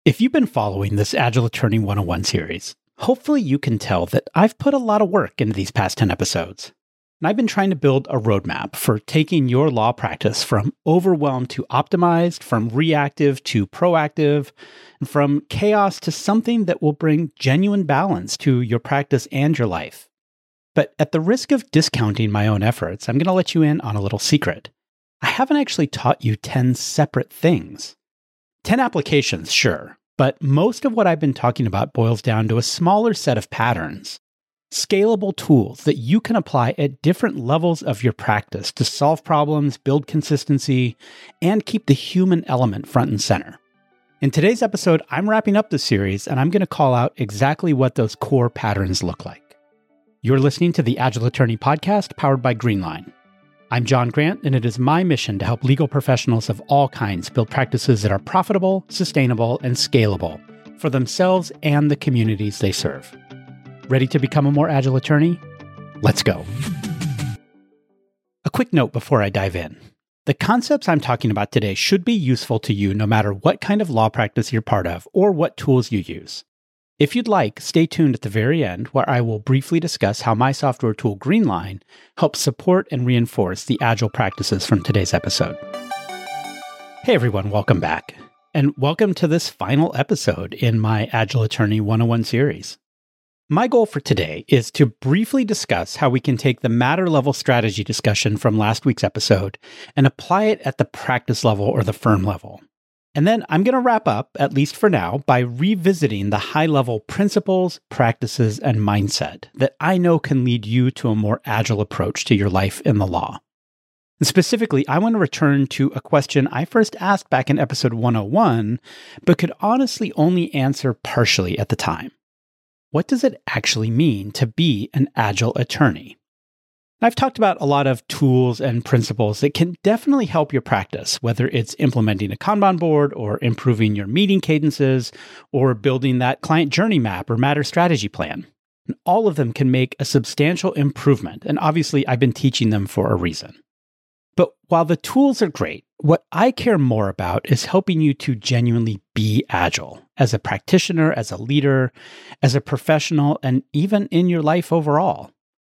If you've been following this Agile Attorney 101 series, hopefully you can tell that I've put a lot of work into these past 10 episodes. And I've been trying to build a roadmap for taking your law practice from overwhelmed to optimized, from reactive to proactive, and from chaos to something that will bring genuine balance to your practice and your life. But at the risk of discounting my own efforts, I'm going to let you in on a little secret. I haven't actually taught you 10 separate things. 10 applications, sure, but most of what I've been talking about boils down to a smaller set of patterns, scalable tools that you can apply at different levels of your practice to solve problems, build consistency, and keep the human element front and center. In today's episode, I'm wrapping up the series, and I'm going to call out exactly what those core patterns look like. You're listening to the Agile Attorney Podcast, powered by Greenline. I'm John Grant, and it is my mission to help legal professionals of all kinds build practices that are profitable, sustainable, and scalable for themselves and the communities they serve. Ready to become a more agile attorney? Let's go. A quick note before I dive in. The concepts I'm talking about today should be useful to you no matter what kind of law practice you're part of or what tools you use. If you'd like, stay tuned at the very end where I will briefly discuss how my software tool Greenline helps support and reinforce the agile practices from today's episode. Hey everyone, welcome back. And welcome to this final episode in my Agile Attorney 101 series. My goal for today is to briefly discuss how we can take the matter level strategy discussion from last week's episode and apply it at the practice level or the firm level. And then I'm going to wrap up, at least for now, by revisiting the high-level principles, practices, and mindset that I know can lead you to a more agile approach to your life in the law. And specifically, I want to return to a question I first asked back in episode 101, but could honestly only answer partially at the time. What does it actually mean to be an agile attorney? I've talked about a lot of tools and principles that can definitely help your practice, whether it's implementing a Kanban board or improving your meeting cadences or building that client journey map or matter strategy plan. And all of them can make a substantial improvement, and obviously I've been teaching them for a reason. But while the tools are great, what I care more about is helping you to genuinely be agile as a practitioner, as a leader, as a professional, and even in your life overall.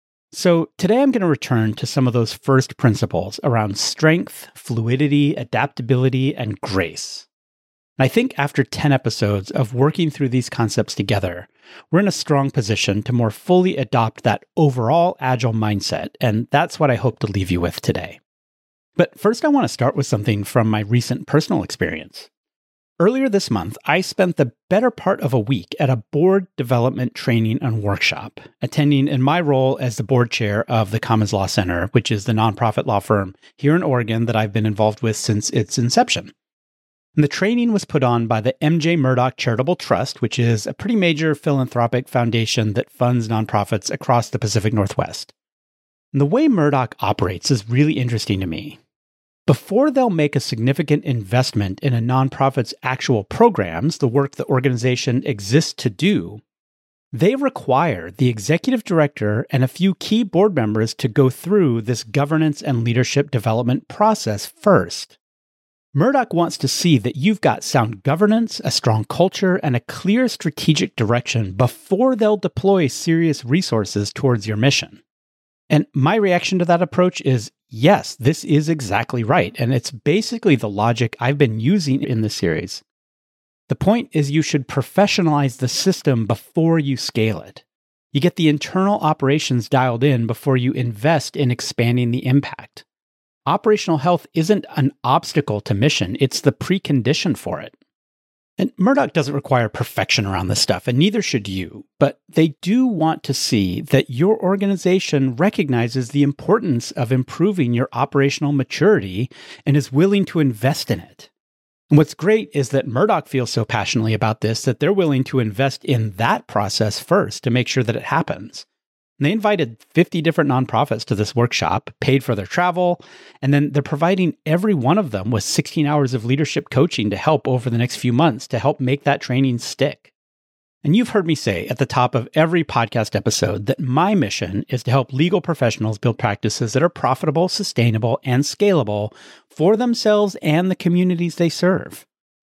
So today I'm going to return to some of those first principles around strength, fluidity, adaptability, and grace. And I think after 10 episodes of working through these concepts together, we're in a strong position to more fully adopt that overall agile mindset, and that's what I hope to leave you with today. But first I want to start with something from my recent personal experience. Earlier this month, I spent the better part of a week at a board development training and workshop, attending in my role as the board chair of the Commons Law Center, which is the nonprofit law firm here in Oregon that I've been involved with since its inception. And the training was put on by the MJ Murdoch Charitable Trust, which is a pretty major philanthropic foundation that funds nonprofits across the Pacific Northwest. And the way Murdoch operates is really interesting to me. Before they'll make a significant investment in a nonprofit's actual programs, the work the organization exists to do, they require the executive director and a few key board members to go through this governance and leadership development process first. Murdoch wants to see that you've got sound governance, a strong culture, and a clear strategic direction before they'll deploy serious resources towards your mission. And my reaction to that approach is, yes, this is exactly right. And it's basically the logic I've been using in the series. The point is you should professionalize the system before you scale it. You get the internal operations dialed in before you invest in expanding the impact. Operational health isn't an obstacle to mission, it's the precondition for it. And Murdoch doesn't require perfection around this stuff, and neither should you, but they do want to see that your organization recognizes the importance of improving your operational maturity and is willing to invest in it. And what's great is that Murdoch feels so passionately about this that they're willing to invest in that process first to make sure that it happens. And they invited 50 different nonprofits to this workshop, paid for their travel, and then they're providing every one of them with 16 hours of leadership coaching to help over the next few months to help make that training stick. And you've heard me say at the top of every podcast episode that my mission is to help legal professionals build practices that are profitable, sustainable, and scalable for themselves and the communities they serve.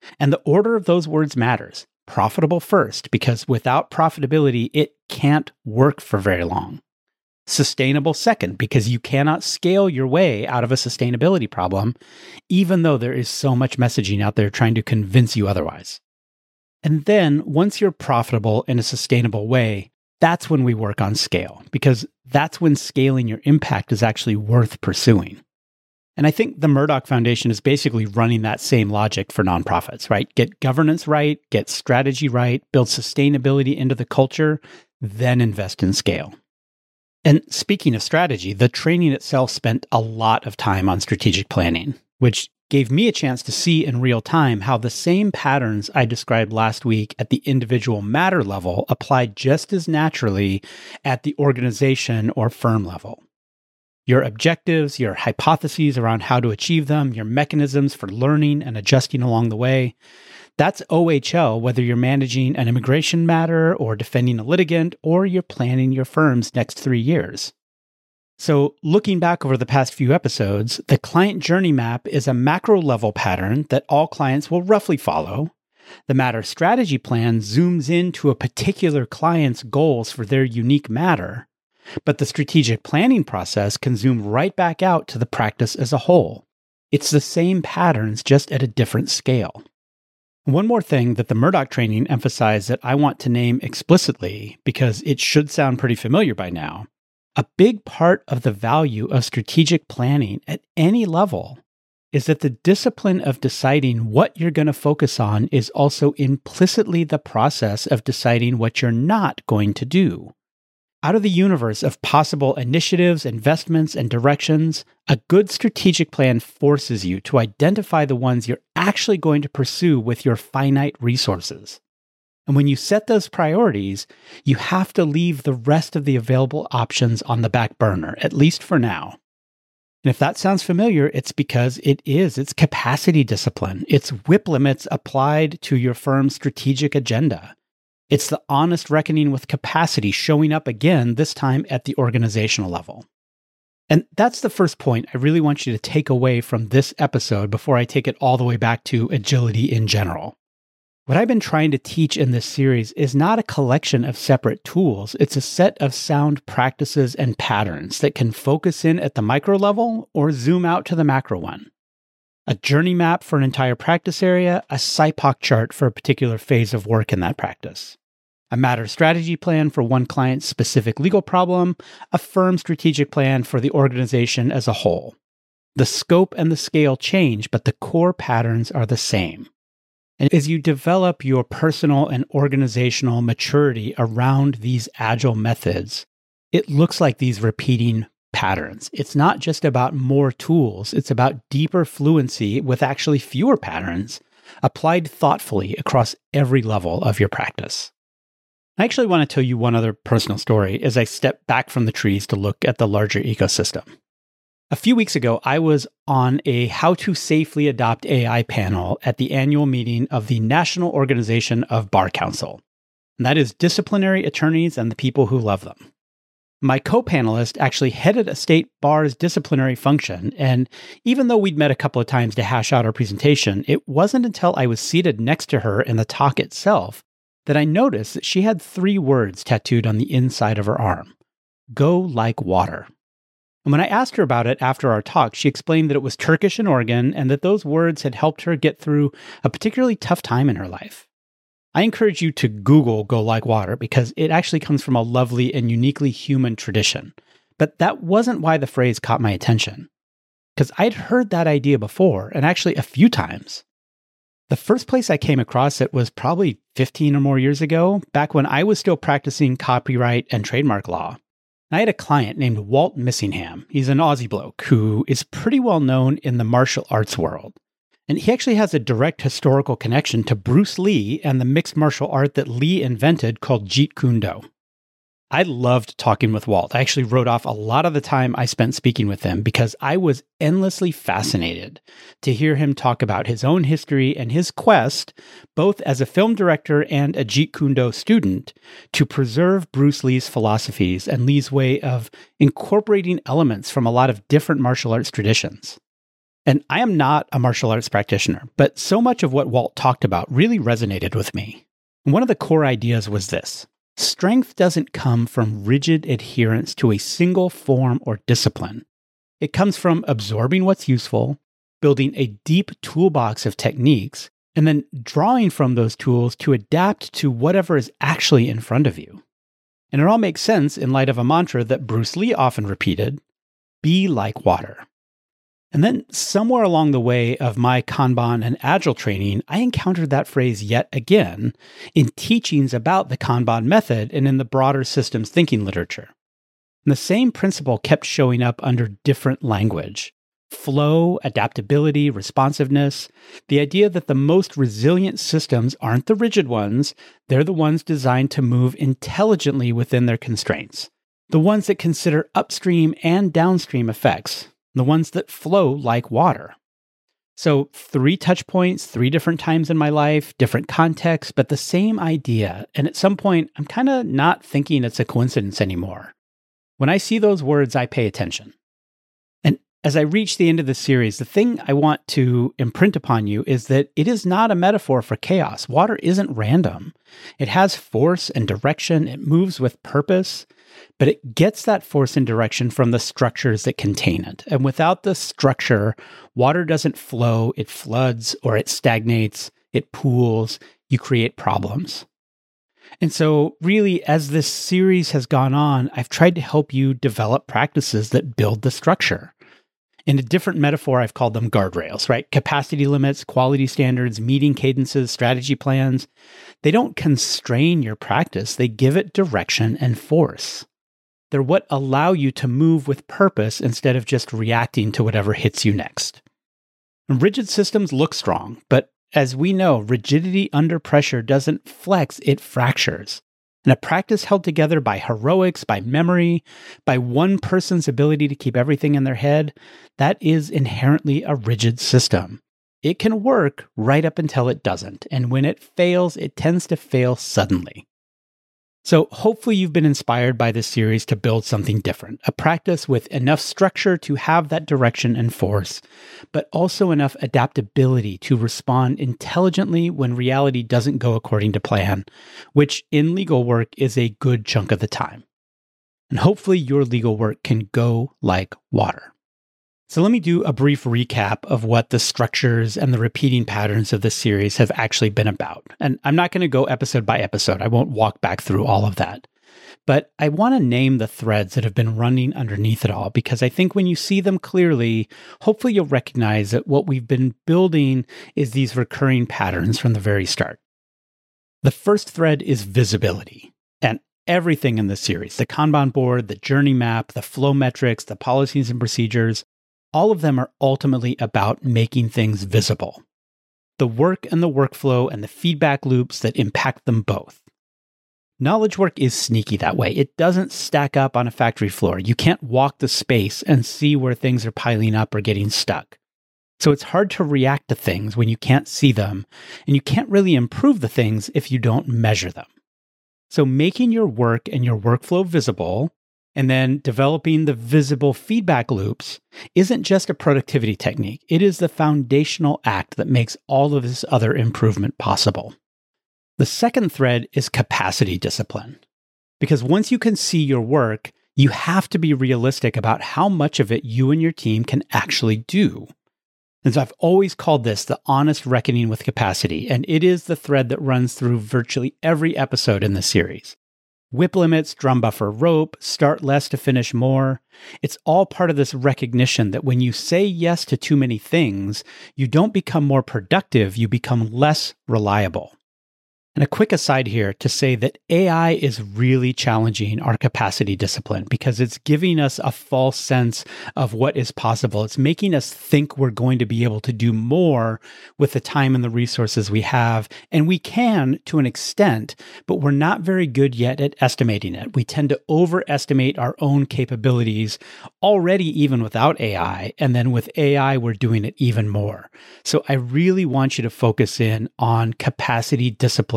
And the order of those words matters. Profitable first, because without profitability, it can't work for very long. Sustainable second, because you cannot scale your way out of a sustainability problem, even though there is so much messaging out there trying to convince you otherwise. And then, once you're profitable in a sustainable way, that's when we work on scale, because that's when scaling your impact is actually worth pursuing. And I think the Murdoch Foundation is basically running that same logic for nonprofits, right? Get governance right, get strategy right, build sustainability into the culture, then invest in scale. And speaking of strategy, the training itself spent a lot of time on strategic planning, which gave me a chance to see in real time how the same patterns I described last week at the individual matter level apply just as naturally at the organization or firm level. Your objectives, your hypotheses around how to achieve them, your mechanisms for learning and adjusting along the way, that's OHL, whether you're managing an immigration matter or defending a litigant, or you're planning your firm's next 3 years. So looking back over the past few episodes, the client journey map is a macro level pattern that all clients will roughly follow. The matter strategy plan zooms into a particular client's goals for their unique matter. But the strategic planning process can zoom right back out to the practice as a whole. It's the same patterns, just at a different scale. One more thing that the Murdoch training emphasized that I want to name explicitly, because it should sound pretty familiar by now. A big part of the value of strategic planning at any level is that the discipline of deciding what you're going to focus on is also implicitly the process of deciding what you're not going to do. Out of the universe of possible initiatives, investments, and directions, a good strategic plan forces you to identify the ones you're actually going to pursue with your finite resources. And when you set those priorities, you have to leave the rest of the available options on the back burner, at least for now. And if that sounds familiar, it's because it's capacity discipline. It's WIP limits applied to your firm's strategic agenda. It's the honest reckoning with capacity showing up again, this time at the organizational level. And that's the first point I really want you to take away from this episode before I take it all the way back to agility in general. What I've been trying to teach in this series is not a collection of separate tools. It's a set of sound practices and patterns that can focus in at the micro level or zoom out to the macro one. A journey map for an entire practice area, a SIPOC chart for a particular phase of work in that practice. A matter strategy plan for one client's specific legal problem, a firm strategic plan for the organization as a whole. The scope and the scale change, but the core patterns are the same. And as you develop your personal and organizational maturity around these agile methods, it looks like these repeating patterns. It's not just about more tools, it's about deeper fluency with actually fewer patterns applied thoughtfully across every level of your practice. I actually want to tell you one other personal story as I step back from the trees to look at the larger ecosystem. A few weeks ago, I was on a How to Safely Adopt AI panel at the annual meeting of the National Organization of Bar Counsel. And that is disciplinary attorneys and the people who love them. My co-panelist actually headed a state bar's disciplinary function, and even though we'd met a couple of times to hash out our presentation, it wasn't until I was seated next to her in the talk itself that I noticed that she had 3 words tattooed on the inside of her arm. Go like water. And when I asked her about it after our talk, she explained that it was Turkish in origin and that those words had helped her get through a particularly tough time in her life. I encourage you to Google Go Like Water because it actually comes from a lovely and uniquely human tradition. But that wasn't why the phrase caught my attention. Because I'd heard that idea before, and actually a few times. The first place I came across it was probably 15 or more years ago, back when I was still practicing copyright and trademark law. I had a client named Walt Missingham. He's an Aussie bloke who is pretty well known in the martial arts world. And he actually has a direct historical connection to Bruce Lee and the mixed martial art that Lee invented called Jeet Kune Do. I loved talking with Walt. I actually wrote off a lot of the time I spent speaking with him because I was endlessly fascinated to hear him talk about his own history and his quest, both as a film director and a Jeet Kune Do student, to preserve Bruce Lee's philosophies and Lee's way of incorporating elements from a lot of different martial arts traditions. And I am not a martial arts practitioner, but so much of what Walt talked about really resonated with me. And one of the core ideas was this: strength doesn't come from rigid adherence to a single form or discipline. It comes from absorbing what's useful, building a deep toolbox of techniques, and then drawing from those tools to adapt to whatever is actually in front of you. And it all makes sense in light of a mantra that Bruce Lee often repeated: be like water. And then somewhere along the way of my Kanban and Agile training, I encountered that phrase yet again in teachings about the Kanban method and in the broader systems thinking literature. And the same principle kept showing up under different language: flow, adaptability, responsiveness. The idea that the most resilient systems aren't the rigid ones, they're the ones designed to move intelligently within their constraints. The ones that consider upstream and downstream effects. The ones that flow like water. So 3 touch points, 3 different times in my life, different contexts, but the same idea. And at some point, I'm kind of not thinking it's a coincidence anymore. When I see those words, I pay attention. And as I reach the end of the series, the thing I want to imprint upon you is that it is not a metaphor for chaos. Water isn't random. It has force and direction. It moves with purpose. But it gets that force and direction from the structures that contain it. And without the structure, water doesn't flow, it floods or it stagnates, it pools, you create problems. And so really, as this series has gone on, I've tried to help you develop practices that build the structure. In a different metaphor, I've called them guardrails, right? Capacity limits, quality standards, meeting cadences, strategy plans. They don't constrain your practice, they give it direction and force. They're what allow you to move with purpose instead of just reacting to whatever hits you next. And rigid systems look strong, but as we know, rigidity under pressure doesn't flex, it fractures. And a practice held together by heroics, by memory, by one person's ability to keep everything in their head, that is inherently a rigid system. It can work right up until it doesn't, and when it fails, it tends to fail suddenly. So hopefully you've been inspired by this series to build something different, a practice with enough structure to have that direction and force, but also enough adaptability to respond intelligently when reality doesn't go according to plan, which in legal work is a good chunk of the time. And hopefully your legal work can go like water. So let me do a brief recap of what the structures and the repeating patterns of this series have actually been about. And I'm not going to go episode by episode. I won't walk back through all of that. But I want to name the threads that have been running underneath it all, because I think when you see them clearly, hopefully you'll recognize that what we've been building is these recurring patterns from the very start. The first thread is visibility. And everything in this series, the Kanban board, the journey map, the flow metrics, the policies and procedures, all of them are ultimately about making things visible. The work and the workflow and the feedback loops that impact them both. Knowledge work is sneaky that way. It doesn't stack up on a factory floor. You can't walk the space and see where things are piling up or getting stuck. So it's hard to react to things when you can't see them, and you can't really improve the things if you don't measure them. So making your work and your workflow visible, and then developing the visible feedback loops isn't just a productivity technique. It is the foundational act that makes all of this other improvement possible. The second thread is capacity discipline. Because once you can see your work, you have to be realistic about how much of it you and your team can actually do. And so I've always called this the honest reckoning with capacity, and it is the thread that runs through virtually every episode in the series. Whip limits, drum buffer rope, start less to finish more. It's all part of this recognition that when you say yes to too many things, you don't become more productive, you become less reliable. And a quick aside here to say that AI is really challenging our capacity discipline because it's giving us a false sense of what is possible. It's making us think we're going to be able to do more with the time and the resources we have. And we can to an extent, but we're not very good yet at estimating it. We tend to overestimate our own capabilities already even without AI. And then with AI, we're doing it even more. So I really want you to focus in on capacity discipline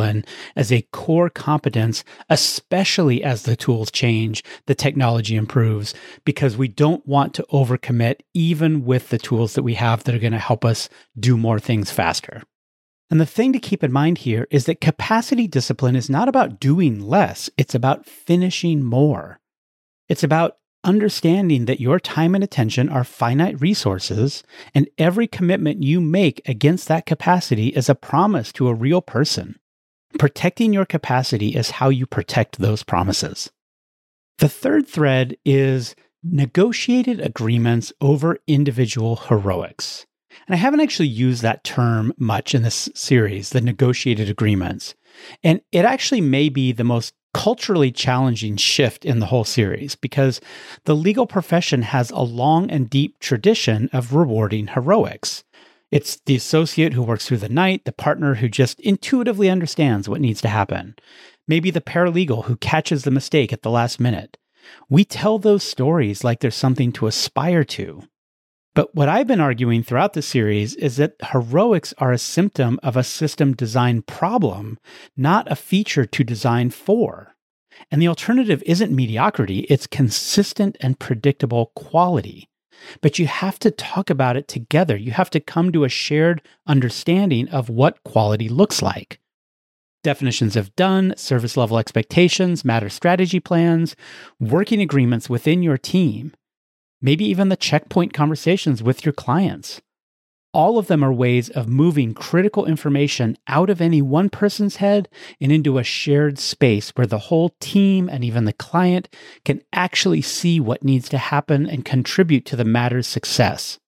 discipline as a core competence, especially as the tools change, the technology improves, because we don't want to overcommit even with the tools that we have that are going to help us do more things faster. And the thing to keep in mind here is that capacity discipline is not about doing less, it's about finishing more. It's about understanding that your time and attention are finite resources, and every commitment you make against that capacity is a promise to a real person. Protecting your capacity is how you protect those promises. The third thread is negotiated agreements over individual heroics. And I haven't actually used that term much in this series, the negotiated agreements. And it actually may be the most culturally challenging shift in the whole series because the legal profession has a long and deep tradition of rewarding heroics. It's the associate who works through the night, the partner who just intuitively understands what needs to happen, maybe the paralegal who catches the mistake at the last minute. We tell those stories like there's something to aspire to. But what I've been arguing throughout the series is that heroics are a symptom of a system design problem, not a feature to design for. And the alternative isn't mediocrity, it's consistent and predictable quality. But you have to talk about it together. You have to come to a shared understanding of what quality looks like. Definitions of done, service level expectations, matter strategy plans, working agreements within your team. Maybe even the checkpoint conversations with your clients. All of them are ways of moving critical information out of any one person's head and into a shared space where the whole team and even the client can actually see what needs to happen and contribute to the matter's success.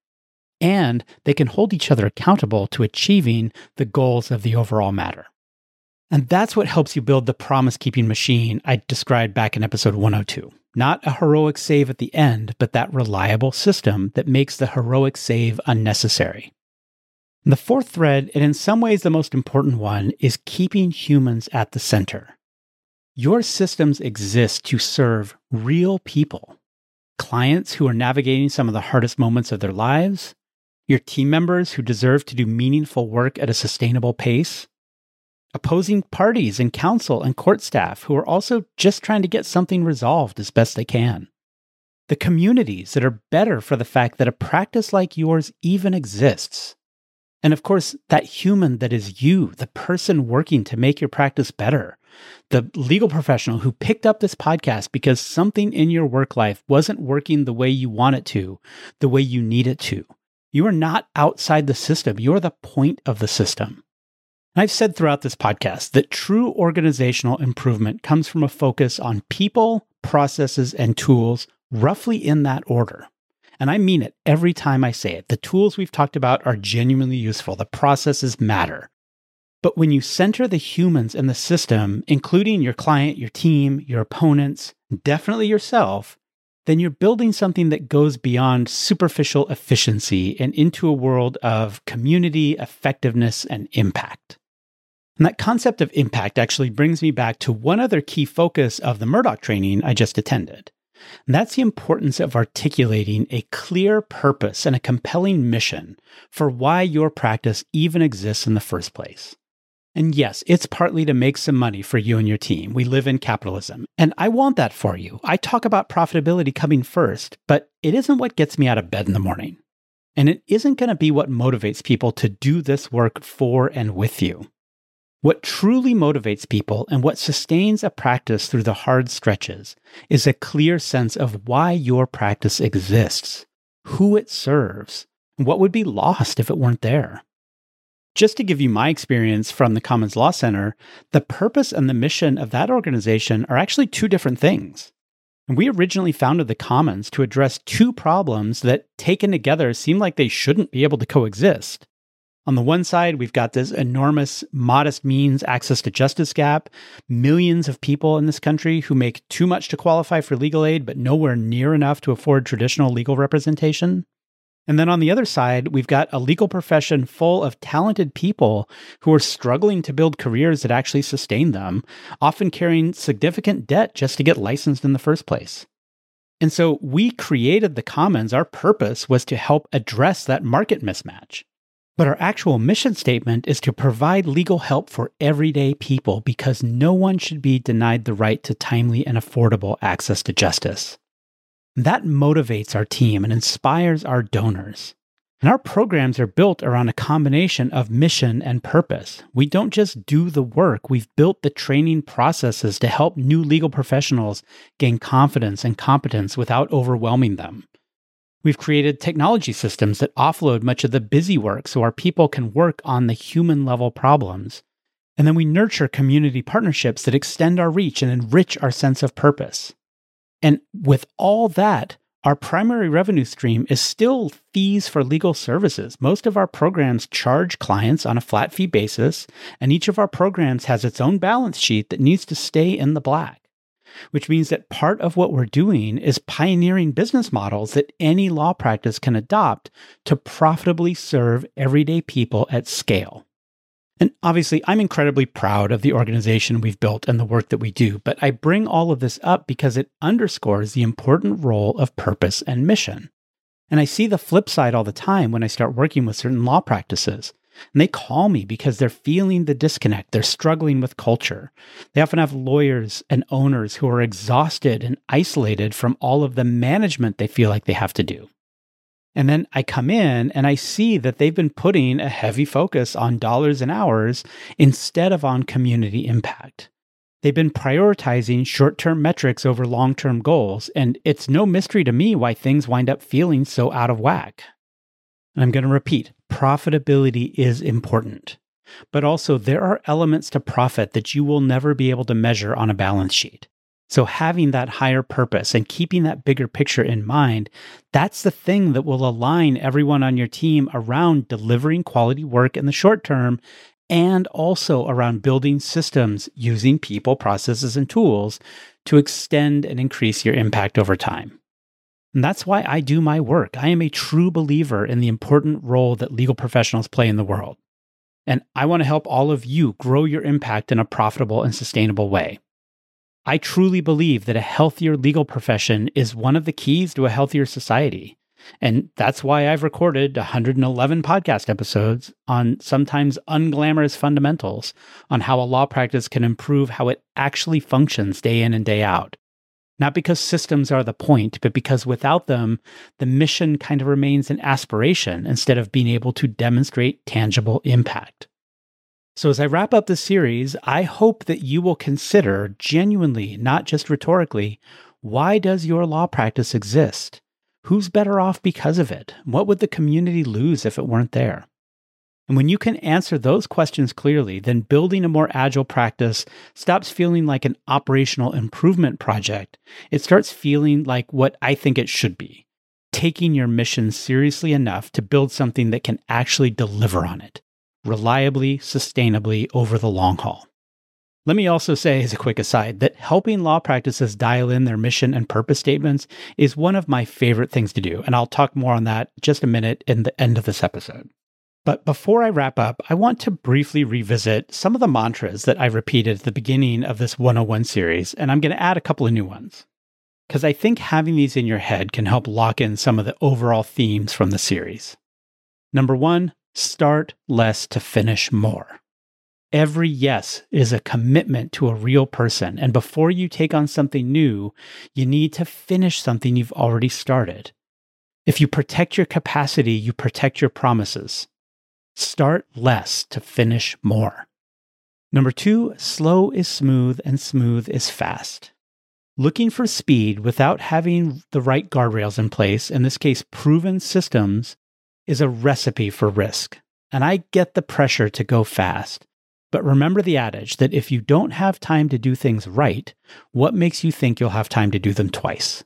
And they can hold each other accountable to achieving the goals of the overall matter. And that's what helps you build the promise-keeping machine I described back in episode 102. Not a heroic save at the end, but that reliable system that makes the heroic save unnecessary. And the fourth thread, and in some ways the most important one, is keeping humans at the center. Your systems exist to serve real people. Clients who are navigating some of the hardest moments of their lives, your team members who deserve to do meaningful work at a sustainable pace, opposing parties and counsel and court staff who are also just trying to get something resolved as best they can. The communities that are better for the fact that a practice like yours even exists. And of course, that human that is you, the person working to make your practice better. The legal professional who picked up this podcast because something in your work life wasn't working the way you want it to, the way you need it to. You are not outside the system. You are the point of the system. I've said throughout this podcast that true organizational improvement comes from a focus on people, processes, and tools roughly in that order. And I mean it every time I say it. The tools we've talked about are genuinely useful. The processes matter. But when you center the humans in the system, including your client, your team, your opponents, definitely yourself, then you're building something that goes beyond superficial efficiency and into a world of community, effectiveness, and impact. And that concept of impact actually brings me back to one other key focus of the Murdoch training I just attended. And that's the importance of articulating a clear purpose and a compelling mission for why your practice even exists in the first place. And yes, it's partly to make some money for you and your team. We live in capitalism, and I want that for you. I talk about profitability coming first, but it isn't what gets me out of bed in the morning. And it isn't going to be what motivates people to do this work for and with you. What truly motivates people and what sustains a practice through the hard stretches is a clear sense of why your practice exists, who it serves, and what would be lost if it weren't there. Just to give you my experience from the Commons Law Center, the purpose and the mission of that organization are actually two different things. And we originally founded the Commons to address two problems that, taken together, seem like they shouldn't be able to coexist. On the one side, we've got this enormous, modest means access to justice gap, millions of people in this country who make too much to qualify for legal aid, but nowhere near enough to afford traditional legal representation. And then on the other side, we've got a legal profession full of talented people who are struggling to build careers that actually sustain them, often carrying significant debt just to get licensed in the first place. And so we created the Commons. Our purpose was to help address that market mismatch. But our actual mission statement is to provide legal help for everyday people because no one should be denied the right to timely and affordable access to justice. That motivates our team and inspires our donors. And our programs are built around a combination of mission and purpose. We don't just do the work, we've built the training processes to help new legal professionals gain confidence and competence without overwhelming them. We've created technology systems that offload much of the busy work so our people can work on the human level problems. And then we nurture community partnerships that extend our reach and enrich our sense of purpose. And with all that, our primary revenue stream is still fees for legal services. Most of our programs charge clients on a flat fee basis, and each of our programs has its own balance sheet that needs to stay in the black, which means that part of what we're doing is pioneering business models that any law practice can adopt to profitably serve everyday people at scale. And obviously, I'm incredibly proud of the organization we've built and the work that we do, but I bring all of this up because it underscores the important role of purpose and mission. And I see the flip side all the time when I start working with certain law practices. And they call me because they're feeling the disconnect. They're struggling with culture. They often have lawyers and owners who are exhausted and isolated from all of the management they feel like they have to do. And then I come in and I see that they've been putting a heavy focus on dollars and hours instead of on community impact. They've been prioritizing short-term metrics over long-term goals, and it's no mystery to me why things wind up feeling so out of whack. And I'm going to repeat, profitability is important, but also there are elements to profit that you will never be able to measure on a balance sheet. So having that higher purpose and keeping that bigger picture in mind, that's the thing that will align everyone on your team around delivering quality work in the short term and also around building systems using people, processes, and tools to extend and increase your impact over time. And that's why I do my work. I am a true believer in the important role that legal professionals play in the world. And I want to help all of you grow your impact in a profitable and sustainable way. I truly believe that a healthier legal profession is one of the keys to a healthier society. And that's why I've recorded 111 podcast episodes on sometimes unglamorous fundamentals on how a law practice can improve how it actually functions day in and day out. Not because systems are the point, but because without them, the mission kind of remains an aspiration instead of being able to demonstrate tangible impact. So as I wrap up this series, I hope that you will consider genuinely, not just rhetorically, why does your law practice exist? Who's better off because of it? What would the community lose if it weren't there? And when you can answer those questions clearly, then building a more agile practice stops feeling like an operational improvement project. It starts feeling like what I think it should be, taking your mission seriously enough to build something that can actually deliver on it, reliably, sustainably over the long haul. Let me also say, as a quick aside, that helping law practices dial in their mission and purpose statements is one of my favorite things to do, and I'll talk more on that just a minute in the end of this episode. But before I wrap up, I want to briefly revisit some of the mantras that I repeated at the beginning of this 101 series, and I'm going to add a couple of new ones, because I think having these in your head can help lock in some of the overall themes from the series. Number 1, start less to finish more. Every yes is a commitment to a real person, and before you take on something new, you need to finish something you've already started. If you protect your capacity, you protect your promises. Start less to finish more. Number 2, slow is smooth and smooth is fast. Looking for speed without having the right guardrails in place, in this case, proven systems, is a recipe for risk. And I get the pressure to go fast. But remember the adage that if you don't have time to do things right, what makes you think you'll have time to do them twice?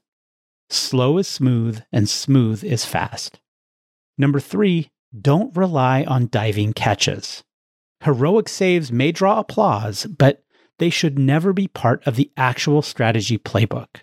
Slow is smooth and smooth is fast. Number 3, don't rely on diving catches. Heroic saves may draw applause, but they should never be part of the actual strategy playbook.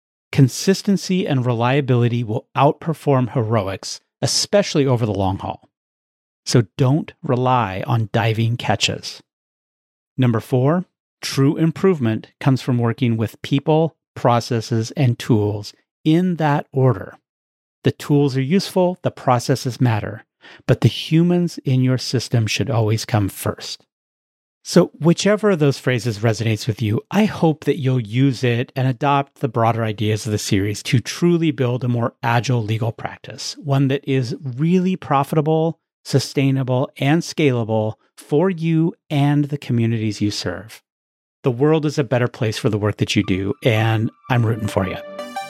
Consistency and reliability will outperform heroics, especially over the long haul. So don't rely on diving catches. Number 4, true improvement comes from working with people, processes, and tools in that order. The tools are useful, the processes matter. but the humans in your system should always come first. So whichever of those phrases resonates with you, I hope that you'll use it and adopt the broader ideas of the series to truly build a more agile legal practice, one that is really profitable, sustainable, and scalable for you and the communities you serve. The world is a better place for the work that you do, and I'm rooting for you.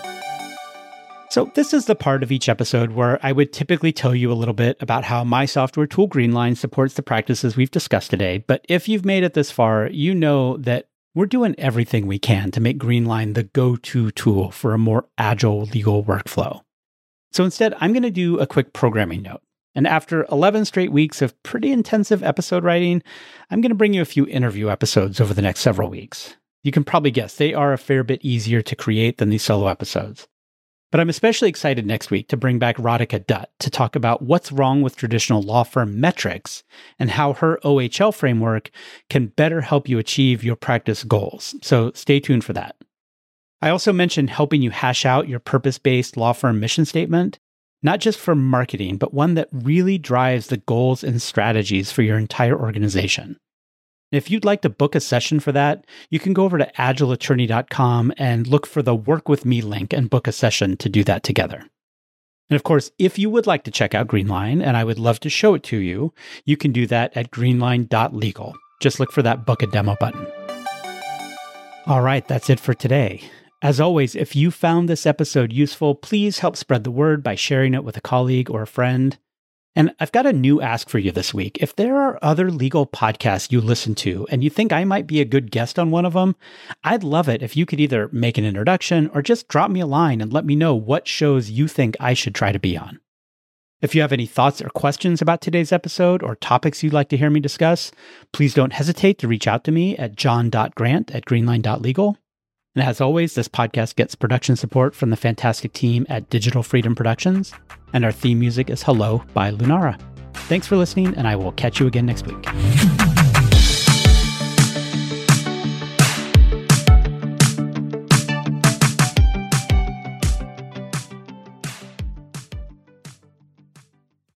So this is the part of each episode where I would typically tell you a little bit about how my software tool Greenline supports the practices we've discussed today. But if you've made it this far, you know that we're doing everything we can to make Greenline the go-to tool for a more agile legal workflow. So instead, I'm going to do a quick programming note. And after 11 straight weeks of pretty intensive episode writing, I'm going to bring you a few interview episodes over the next several weeks. You can probably guess they are a fair bit easier to create than these solo episodes. But I'm especially excited next week to bring back Radhika Dutt to talk about what's wrong with traditional law firm metrics and how her OHL framework can better help you achieve your practice goals. So stay tuned for that. I also mentioned helping you hash out your purpose-based law firm mission statement, not just for marketing, but one that really drives the goals and strategies for your entire organization. If you'd like to book a session for that, you can go over to agileattorney.com and look for the Work With Me link and book a session to do that together. And of course, if you would like to check out Greenline, and I would love to show it to you, you can do that at greenline.legal. Just look for that Book a Demo button. All right, that's it for today. As always, if you found this episode useful, please help spread the word by sharing it with a colleague or a friend. And I've got a new ask for you this week. If there are other legal podcasts you listen to and you think I might be a good guest on one of them, I'd love it if you could either make an introduction or just drop me a line and let me know what shows you think I should try to be on. If you have any thoughts or questions about today's episode or topics you'd like to hear me discuss, please don't hesitate to reach out to me at john.grant@greenline.legal. And as always, this podcast gets production support from the fantastic team at Digital Freedom Productions, and our theme music is Hello by Lunara. Thanks for listening, and I will catch you again next week.